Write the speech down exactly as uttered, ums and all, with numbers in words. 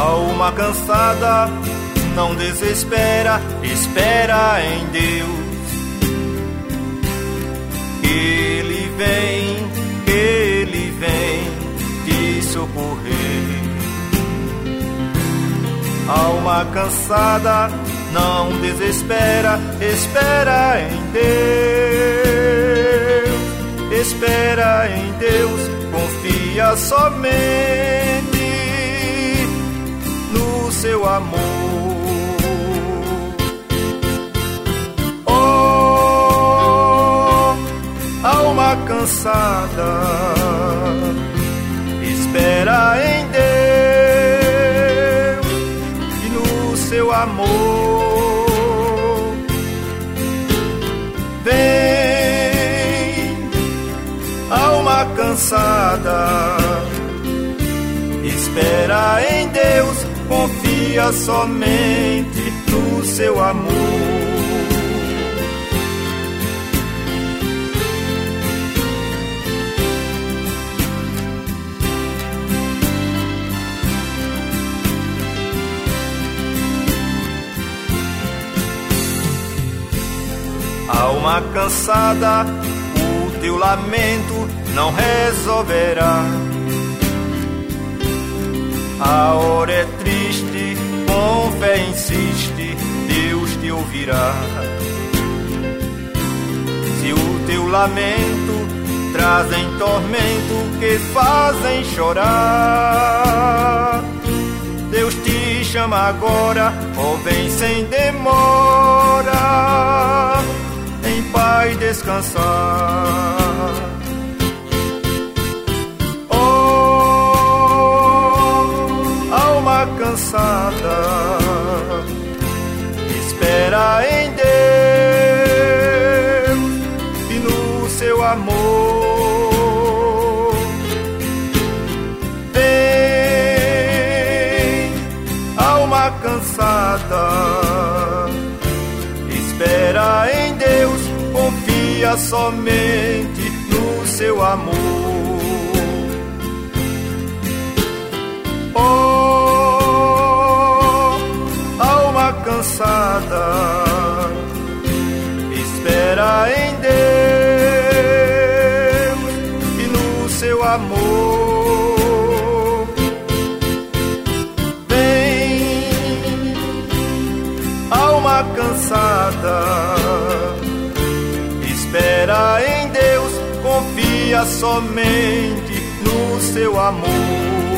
Alma cansada, não desespera, espera em Deus. Ele vem, Ele vem te socorrer. Alma cansada, não desespera, espera em Deus. Espera em Deus, confia somente no seu amor. Oh, alma cansada, espera em Deus e no seu amor. Vem, alma cansada, espera em Deus, confia somente no seu amor. Alma cansada, o teu lamento não resolverá. A hora é triste, com fé insiste, Deus te ouvirá. Se o teu lamento trazem tormento que fazem chorar, Deus te chama agora, ó, vem sem demora, em paz descansar. Alma cansada, espera em Deus e no seu amor. Vem, alma cansada, espera em Deus, confia somente no seu amor. Oh, alma cansada, espera em Deus e no seu amor. Vem, alma cansada, espera em Deus, confia somente no seu amor.